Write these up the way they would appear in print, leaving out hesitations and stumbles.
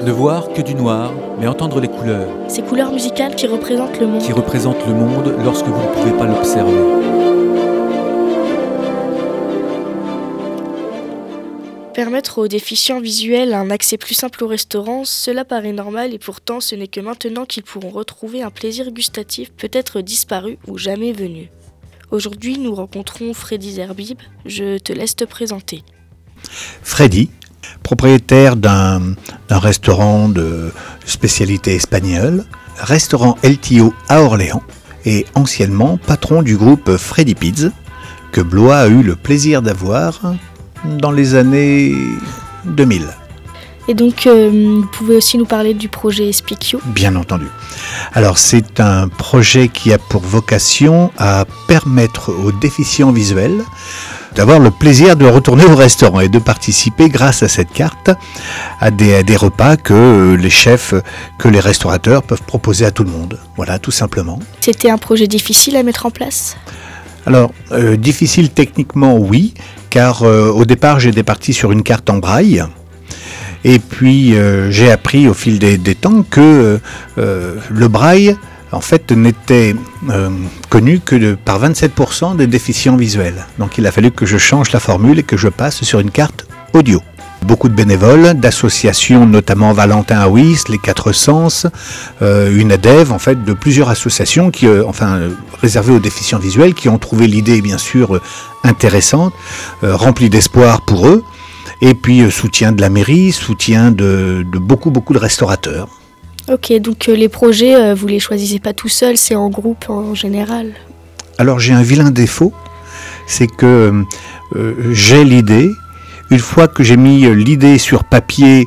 Ne voir que du noir, mais entendre les couleurs. Ces couleurs musicales qui représentent le monde. Qui représentent le monde lorsque vous ne pouvez pas l'observer. Permettre aux déficients visuels un accès plus simple au restaurant, cela paraît normal et pourtant ce n'est que maintenant qu'ils pourront retrouver un plaisir gustatif peut-être disparu ou jamais venu. Aujourd'hui, nous rencontrons Freddy Zerbib. Je te laisse te présenter. Freddy, propriétaire d'un restaurant de spécialité espagnole, restaurant El Tío à Orléans, et anciennement patron du groupe Freddy Piz, que Blois a eu le plaisir d'avoir dans les années 2000. Et donc, vous pouvez aussi nous parler du projet Speak You. Bien entendu. Alors, c'est un projet qui a pour vocation à permettre aux déficients visuels d'avoir le plaisir de retourner au restaurant et de participer grâce à cette carte à des repas que les chefs, que les restaurateurs peuvent proposer à tout le monde. Voilà, tout simplement. C'était un projet difficile à mettre en place ? Alors, difficile techniquement, oui, car au départ, j'étais parti sur une carte en braille. Et puis, j'ai appris au fil des temps que le braille, en fait, n'était connu que par 27% des déficients visuels. Donc, il a fallu que je change la formule et que je passe sur une carte audio. Beaucoup de bénévoles, d'associations, notamment Valentin Aouis, les Quatre Sens, une ADEV, en fait, de plusieurs associations qui, réservées aux déficients visuels, qui ont trouvé l'idée, bien sûr, intéressante, remplie d'espoir pour eux, et puis soutien de la mairie, soutien de beaucoup de restaurateurs. Ok, donc les projets, vous les choisissez pas tout seul, c'est en groupe en général. Alors j'ai un vilain défaut, c'est que j'ai l'idée. Une fois que j'ai mis l'idée sur papier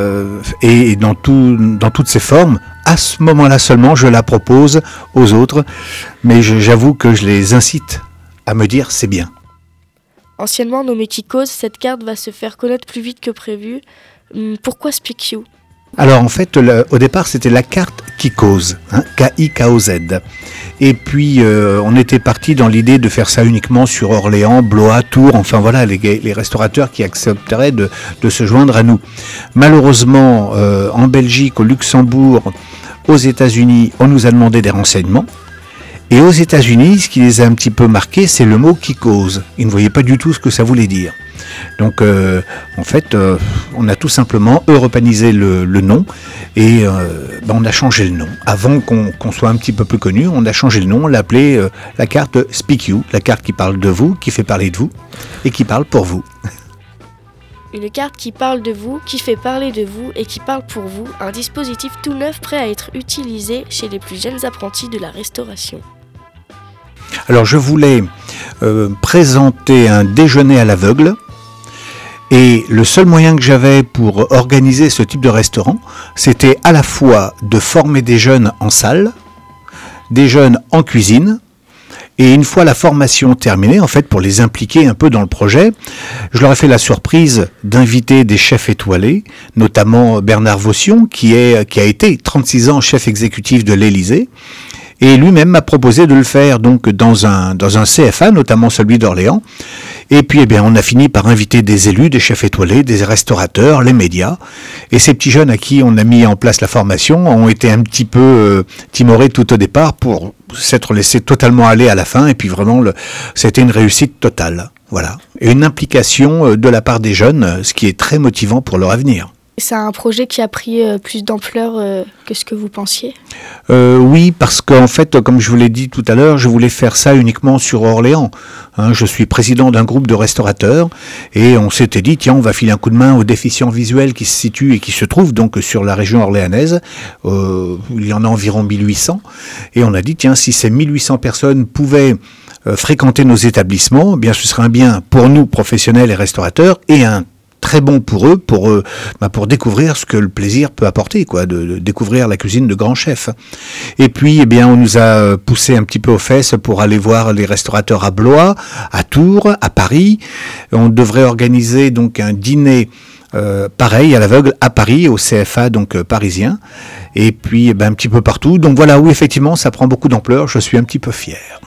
et dans toutes ses formes, à ce moment-là seulement, je la propose aux autres. Mais j'avoue que je les incite à me dire c'est bien. Anciennement nommée Kikoz, cette carte va se faire connaître plus vite que prévu. Pourquoi Speak You ? Alors en fait, au départ, c'était la carte Kikoz, K-I-K-O-Z. Et puis, on était parti dans l'idée de faire ça uniquement sur Orléans, Blois, Tours, enfin voilà, les restaurateurs qui accepteraient de se joindre à nous. Malheureusement, en Belgique, au Luxembourg, aux États-Unis, on nous a demandé des renseignements. Et aux États-Unis, ce qui les a un petit peu marqués, c'est le mot Kikoz. Ils ne voyaient pas du tout ce que ça voulait dire. Donc, en fait, on a tout simplement européanisé le nom et on a changé le nom. Avant qu'on soit un petit peu plus connu, on a changé le nom, on l'a appelé la carte Speak You, la carte qui parle de vous, qui fait parler de vous et qui parle pour vous. Une carte qui parle de vous, qui fait parler de vous et qui parle pour vous, un dispositif tout neuf prêt à être utilisé chez les plus jeunes apprentis de la restauration. Alors je voulais présenter un déjeuner à l'aveugle et le seul moyen que j'avais pour organiser ce type de restaurant, c'était à la fois de former des jeunes en salle, des jeunes en cuisine, et une fois la formation terminée, en fait, pour les impliquer un peu dans le projet, je leur ai fait la surprise d'inviter des chefs étoilés, notamment Bernard Vaution, qui a été 36 ans chef exécutif de l'Élysée, et lui-même m'a proposé de le faire donc dans un CFA, notamment celui d'Orléans. Et puis, on a fini par inviter des élus, des chefs étoilés, des restaurateurs, les médias. Et ces petits jeunes à qui on a mis en place la formation ont été un petit peu timorés tout au départ pour s'être laissés totalement aller à la fin. Et puis vraiment, c'était une réussite totale. Voilà. Et une implication de la part des jeunes, ce qui est très motivant pour leur avenir. C'est un projet qui a pris plus d'ampleur que ce que vous pensiez ? Oui, parce qu'en fait, comme je vous l'ai dit tout à l'heure, je voulais faire ça uniquement sur Orléans. Je suis président d'un groupe de restaurateurs et on s'était dit, tiens, on va filer un coup de main aux déficients visuels qui se situent et qui se trouvent donc sur la région orléanaise. Il y en a environ 1800. Et on a dit, tiens, si ces 1800 personnes pouvaient fréquenter nos établissements, eh bien, ce serait un bien pour nous, professionnels et restaurateurs, et un très bon pour eux, pour découvrir ce que le plaisir peut apporter, de découvrir la cuisine de grands chefs. Et puis, on nous a poussé un petit peu aux fesses pour aller voir les restaurateurs à Blois, à Tours, à Paris. On devrait organiser donc un dîner pareil à l'aveugle à Paris, au CFA donc parisien, et puis un petit peu partout. Donc voilà, oui, effectivement, ça prend beaucoup d'ampleur. Je suis un petit peu fier.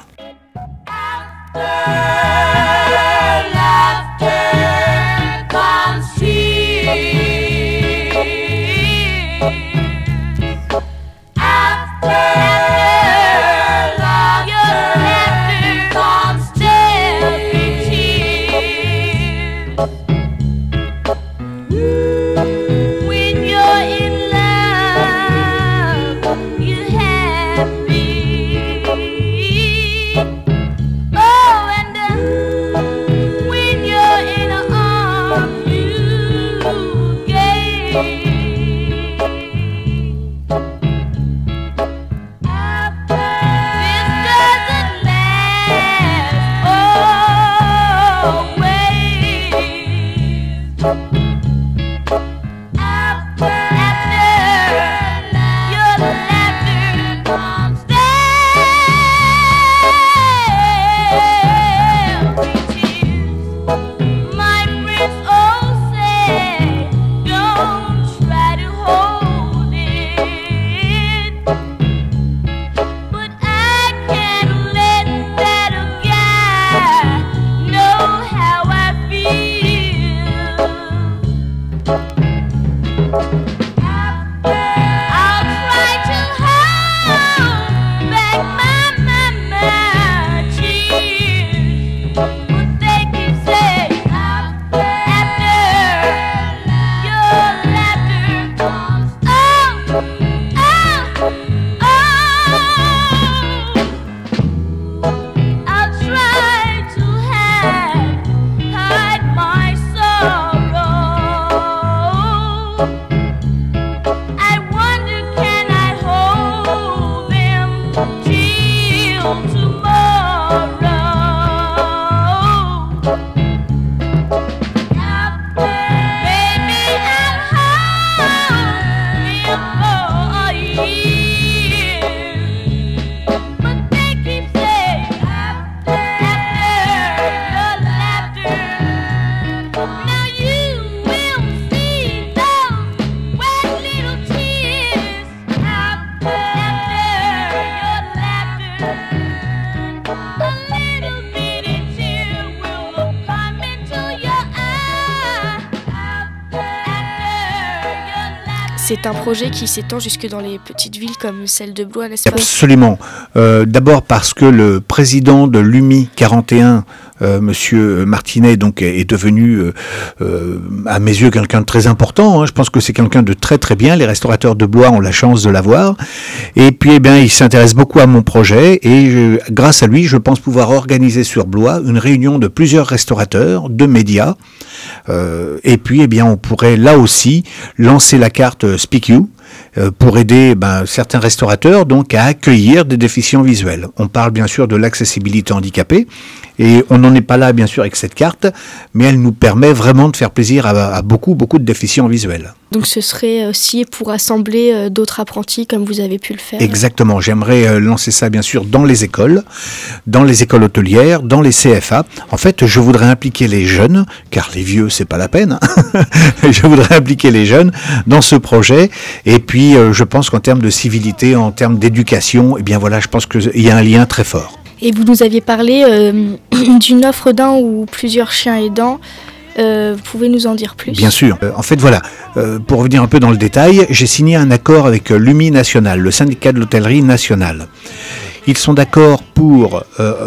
C'est un projet qui s'étend jusque dans les petites villes comme celle de Blois, n'est-ce pas ? Absolument. D'abord parce que le président de l'UMI 41, Monsieur Martinet, donc est devenu, à mes yeux, quelqu'un de très important. Hein. Je pense que c'est quelqu'un de très très bien. Les restaurateurs de Blois ont la chance de l'avoir. Et puis, il s'intéresse beaucoup à mon projet. Et grâce à lui, je pense pouvoir organiser sur Blois une réunion de plusieurs restaurateurs, de médias. Et puis, on pourrait là aussi lancer la carte Speak You pour aider certains restaurateurs donc à accueillir des déficients visuels. On parle bien sûr de l'accessibilité handicapée et on n'en est pas là bien sûr avec cette carte, mais elle nous permet vraiment de faire plaisir à beaucoup de déficients visuels. Donc ce serait aussi pour assembler d'autres apprentis comme vous avez pu le faire. Exactement, j'aimerais lancer ça bien sûr dans les écoles hôtelières, dans les CFA. En fait, je voudrais impliquer les jeunes, car les vieux c'est pas la peine. Je voudrais impliquer les jeunes dans ce projet. Et puis je pense qu'en termes de civilité, en termes d'éducation, je pense qu'il y a un lien très fort. Et vous nous aviez parlé d'une offre d'un ou plusieurs chiens aidants. Vous pouvez nous en dire plus ? Bien sûr. Pour revenir un peu dans le détail, j'ai signé un accord avec l'UMI national, le syndicat de l'hôtellerie nationale. Ils sont d'accord pour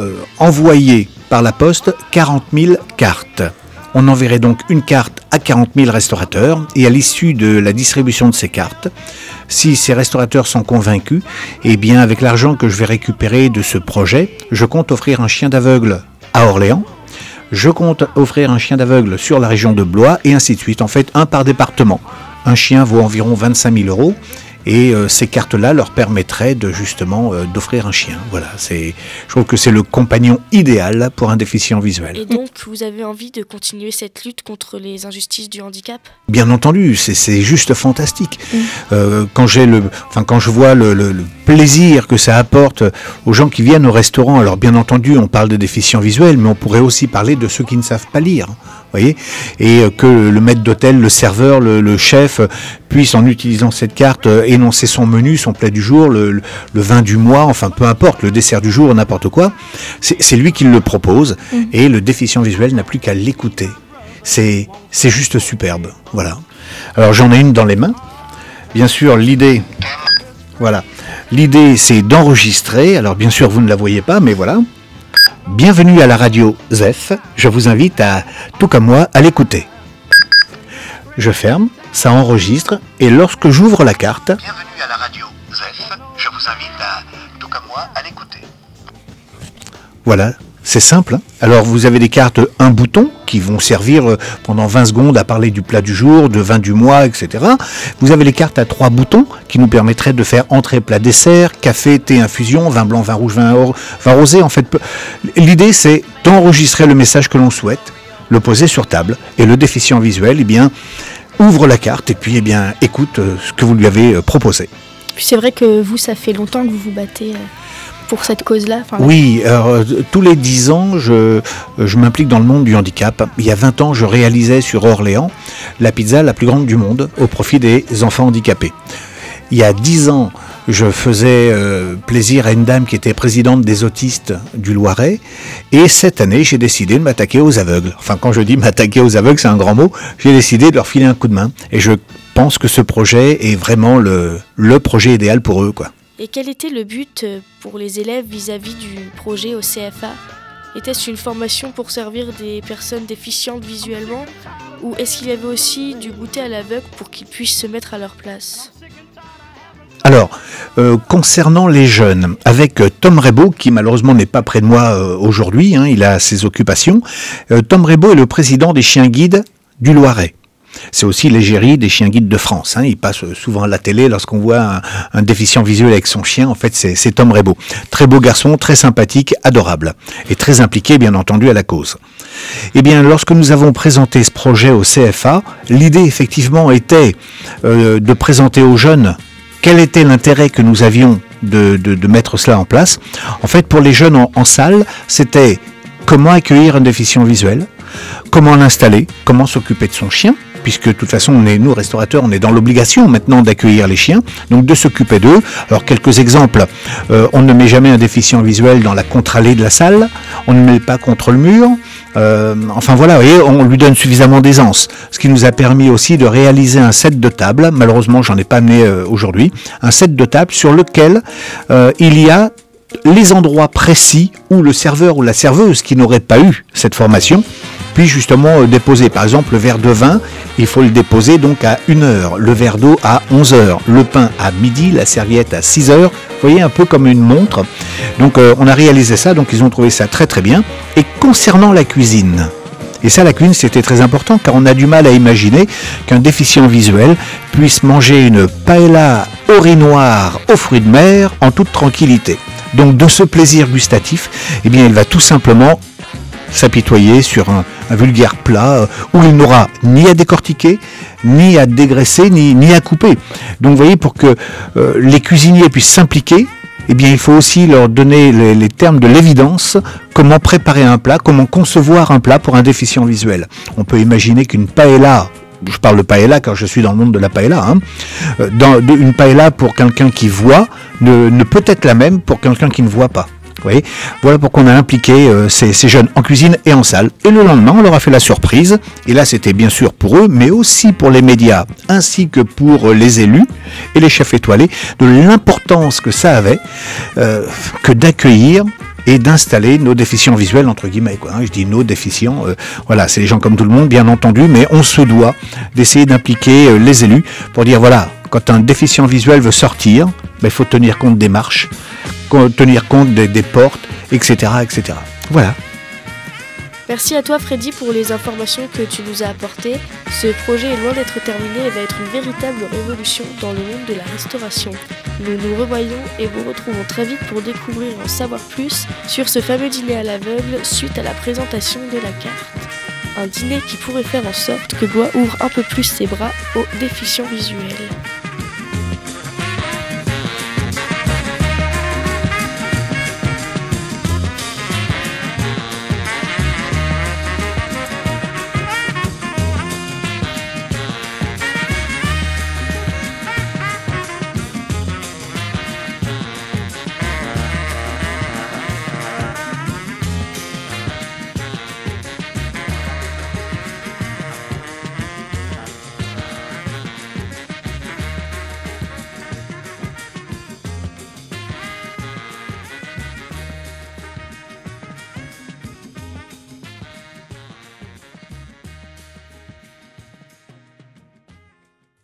envoyer par la poste 40 000 cartes. On enverrait donc une carte à 40 000 restaurateurs et à l'issue de la distribution de ces cartes, si ces restaurateurs sont convaincus, avec l'argent que je vais récupérer de ce projet, je compte offrir un chien d'aveugle à Orléans, je compte offrir un chien d'aveugle sur la région de Blois et ainsi de suite. En fait, un par département. Un chien vaut environ 25 000 €. Et ces cartes-là leur permettraient d'offrir un chien. Voilà, je trouve que c'est le compagnon idéal pour un déficient visuel. Et donc, vous avez envie de continuer cette lutte contre les injustices du handicap ? Bien entendu, c'est juste fantastique. Quand je vois le plaisir que ça apporte aux gens qui viennent au restaurant, alors bien entendu, on parle de déficients visuels, mais on pourrait aussi parler de ceux qui ne savent pas lire. Voyez, et que le maître d'hôtel, le serveur, le chef puisse, en utilisant cette carte, énoncer son menu, son plat du jour, le vin du mois, enfin peu importe, le dessert du jour, n'importe quoi. C'est lui qui le propose et le déficient visuel n'a plus qu'à l'écouter. C'est juste superbe. Voilà. Alors j'en ai une dans les mains. Bien sûr, l'idée, c'est d'enregistrer. Alors bien sûr, vous ne la voyez pas, mais voilà. Bienvenue à la radio ZEF, je vous invite à, tout comme moi, à l'écouter. Je ferme, ça enregistre, et lorsque j'ouvre la carte... Bienvenue à la radio ZEF, je vous invite à, tout comme moi, à l'écouter. Voilà, c'est simple. Alors vous avez des cartes, un bouton, qui vont servir pendant 20 secondes à parler du plat du jour, de vin du mois, etc. Vous avez les cartes à 3 boutons, qui nous permettraient de faire entrée, plat, dessert, café, thé, infusion, vin blanc, vin rouge, vin rosé. En fait, l'idée, c'est d'enregistrer le message que l'on souhaite, le poser sur table. Et le déficient visuel, eh bien, ouvre la carte et puis écoute ce que vous lui avez proposé. Puis c'est vrai que vous, ça fait longtemps que vous vous battez pour cette cause-là. Oui, tous les 10 ans, je m'implique dans le monde du handicap. Il y a 20 ans, je réalisais sur Orléans la pizza la plus grande du monde au profit des enfants handicapés. Il y a 10 ans, je faisais plaisir à une dame qui était présidente des autistes du Loiret. Et cette année, j'ai décidé de m'attaquer aux aveugles. Enfin, quand je dis m'attaquer aux aveugles, c'est un grand mot. J'ai décidé de leur filer un coup de main. Et je pense que ce projet est vraiment le projet idéal pour eux, quoi. Et quel était le but pour les élèves vis-à-vis du projet au CFA ? Était-ce une formation pour servir des personnes déficientes visuellement ? Ou est-ce qu'il y avait aussi du goûter à l'aveugle pour qu'ils puissent se mettre à leur place ? Alors, concernant les jeunes, avec Tom Rebaud, qui malheureusement n'est pas près de moi aujourd'hui, il a ses occupations, Tom Rebaud est le président des chiens guides du Loiret. C'est aussi l'égérie des chiens guides de France. Il passe souvent à la télé lorsqu'on voit un déficient visuel avec son chien. En fait, c'est Tom Rebaud. Très beau garçon, très sympathique, adorable. Et très impliqué, bien entendu, à la cause. Eh bien, lorsque nous avons présenté ce projet au CFA, l'idée, effectivement, était de présenter aux jeunes quel était l'intérêt que nous avions de mettre cela en place. En fait, pour les jeunes en salle, c'était comment accueillir un déficient visuel, comment l'installer, comment s'occuper de son chien, puisque de toute façon, nous, restaurateurs, on est dans l'obligation maintenant d'accueillir les chiens, donc de s'occuper d'eux. Alors, quelques exemples. On ne met jamais un déficient visuel dans la contre-allée de la salle, on ne le met pas contre le mur. Enfin voilà, vous voyez, on lui donne suffisamment d'aisance. Ce qui nous a permis aussi de réaliser un set de table, malheureusement, j'en ai pas amené aujourd'hui, un set de table sur lequel il y a les endroits précis où le serveur ou la serveuse qui n'aurait pas eu cette formation puis justement déposer. Par exemple, le verre de vin, il faut le déposer donc à 1h, le verre d'eau à 11h, le pain à midi, la serviette à 6h. Vous voyez, un peu comme une montre. Donc on a réalisé ça, donc ils ont trouvé ça très très bien. Et concernant la cuisine, et ça, la cuisine, c'était très important, car on a du mal à imaginer qu'un déficient visuel puisse manger une paella au riz noir aux fruits de mer en toute tranquillité. Donc de ce plaisir gustatif, eh bien, il va tout simplement s'apitoyer sur un vulgaire plat où il n'aura ni à décortiquer, ni à dégraisser, ni à couper. Donc vous voyez, pour que les cuisiniers puissent s'impliquer, eh bien, il faut aussi leur donner les termes de l'évidence, comment préparer un plat, comment concevoir un plat pour un déficient visuel. On peut imaginer qu'une paella, je parle de paella car je suis dans le monde de la paella, une paella pour quelqu'un qui voit ne peut être la même pour quelqu'un qui ne voit pas. Vous voyez, voilà pourquoi on a impliqué ces jeunes en cuisine et en salle. Et le lendemain, on leur a fait la surprise. Et là, c'était bien sûr pour eux, mais aussi pour les médias, ainsi que pour les élus et les chefs étoilés, de l'importance que ça avait que d'accueillir et d'installer nos déficients visuels, entre guillemets, quoi. Je dis nos déficients, voilà, c'est les gens comme tout le monde, bien entendu, mais on se doit d'essayer d'impliquer les élus pour dire, voilà, quand un déficient visuel veut sortir, il faut tenir compte des marches, tenir compte des portes, etc., etc. Voilà. Merci à toi Freddy pour les informations que tu nous as apportées. Ce projet est loin d'être terminé et va être une véritable révolution dans le monde de la restauration. Nous nous revoyons et vous retrouvons très vite pour découvrir et en savoir plus sur ce fameux dîner à l'aveugle suite à la présentation de la carte. Un dîner qui pourrait faire en sorte que Blois ouvre un peu plus ses bras aux déficients visuels.